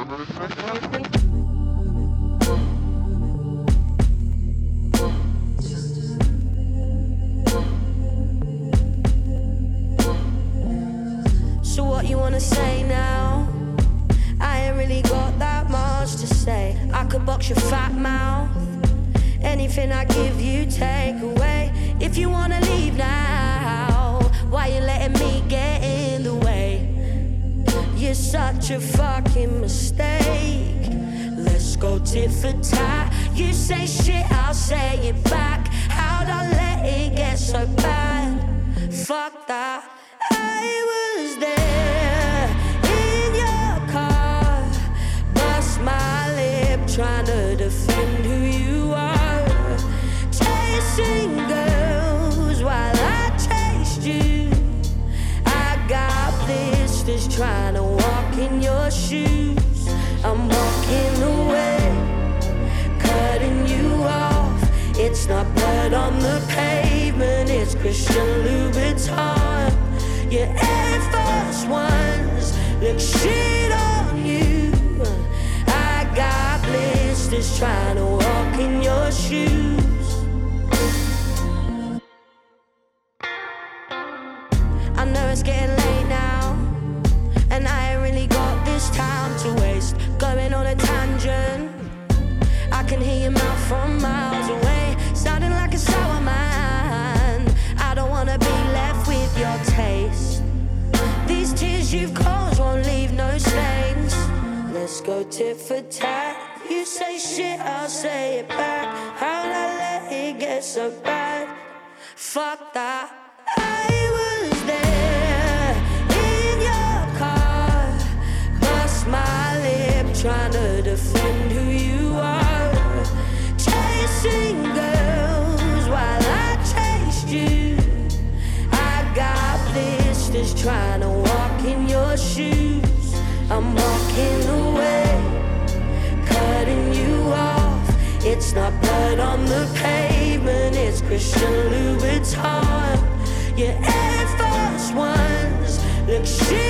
So what you wanna say now? I ain't really got that much to say. I could box your fat mouth. Anything I give you, take away. If you wanna leave now, why you letting me get in the way? You're such a fucking mistake. Let's go tit for tat. You say shit, I'll say it back. How'd I let it get so bad? Fuck that. I was there in your car, bust my lip trying to defend who you are. Chasing girls while I chased you. I got blisters trying to walk in your shoes. I'm walking away, cutting you off. It's not blood on the pavement, it's Christian Louboutin. Your Air Force Ones look shit on you. I got blisters trying to walk in your shoes. I know it's getting late now, and I ain't really got this time to waste. Going on a tangent, I can hear your mouth from miles away, sounding like a sour man. I don't wanna be left with your taste. These tears you've caused won't leave no stains. Let's go tit for tat. You say shit, I'll say it back. How'd I let it get so bad? Fuck that. I was there in your car, bust my lip trying to defend who you are. Chasing girls while I chased you. I got blisters trying to walk in your shoes. I'm walking away, cutting you off. It's not blood on the pavement, it's Christian Louboutin. Your Air Force Ones look shit